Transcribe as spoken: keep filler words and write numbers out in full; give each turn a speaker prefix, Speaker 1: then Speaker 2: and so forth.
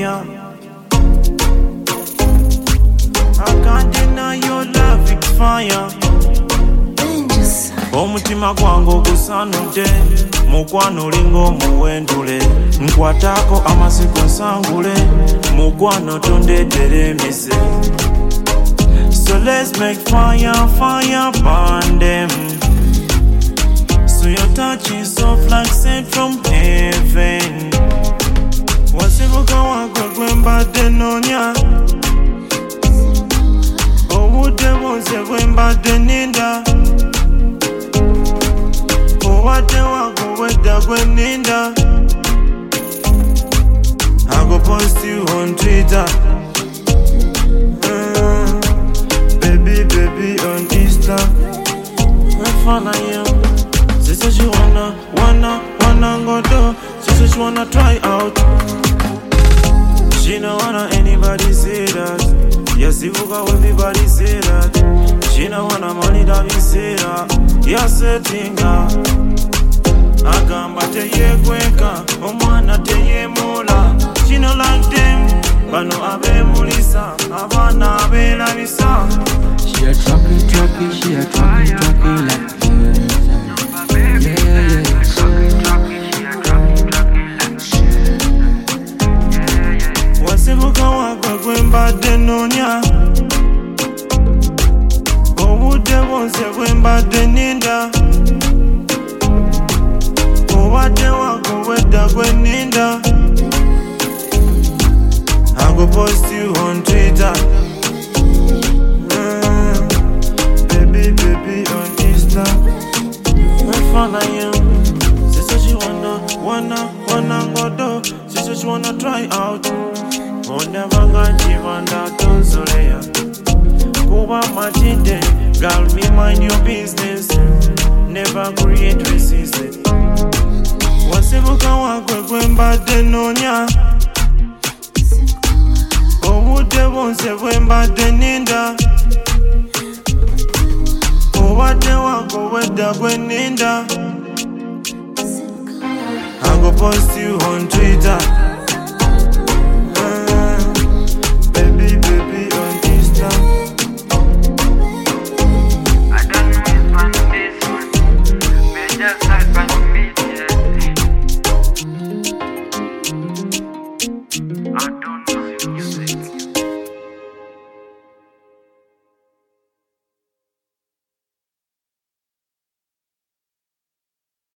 Speaker 1: fire. I can't deny your love, it's fire. Omutima gwange gusanudde mukwano lingo muwendule nkwatako amaziko nsangule mukwano tondetera emise. So let's make fire, fire burn them. So your touch is soft like sent from heaven. Wasibuka wakwe gwembadde nonya obudde bwonse bwembadde ninda obadde wako wedda gweninda. I go post you on Twitter, uh, baby baby on Insta. I follow you. She said she wanna, wanna, wanna go do. She said she wanna try out. She don't wanna anybody say that. Yes, you go everybody say that. She don't wanna money that we say that. Yes, setting up. Agamba teye kweka, omwana teye mula. She no like them, bano abe mulisa, abana abe labisa.
Speaker 2: She a trucky, trucky, she a trucky, trucky like yeah, yeah, yeah.
Speaker 1: Wasibuka wakwe gwembadde nonya obudde bwonse bwembadde ninda obadde wako wedda gweninda. I go post you on Twitter, uh, baby baby on Insta. I follow you. She said she wanna, wanna, wanna go do. She said she wanna try out. Never got even that don't soleil. Kuba matinde, girl, me mind your business. Never create resistance. Wasibuka wakwe gwembadde nonya obudde bwonse bwembadde ninda obadde wako wedda gweninda. I go post you on Twitter,